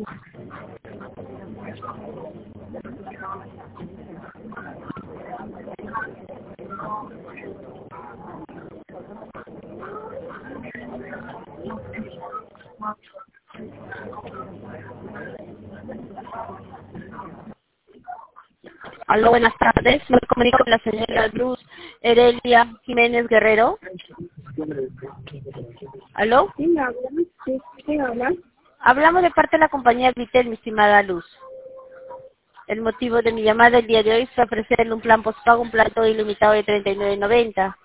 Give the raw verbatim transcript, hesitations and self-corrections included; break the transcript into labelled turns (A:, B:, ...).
A: Aló, buenas tardes. Me comunico con la señora Luz Heredia Jiménez Guerrero. ¿Aló?
B: Sí, me hablan. Sí, sí, hablan.
A: Hablamos de parte de la compañía Vitel, mi estimada Luz. El motivo de mi llamada el día de hoy es ofrecerle un plan postpago, un plan todo ilimitado de treinta y nueve noventa.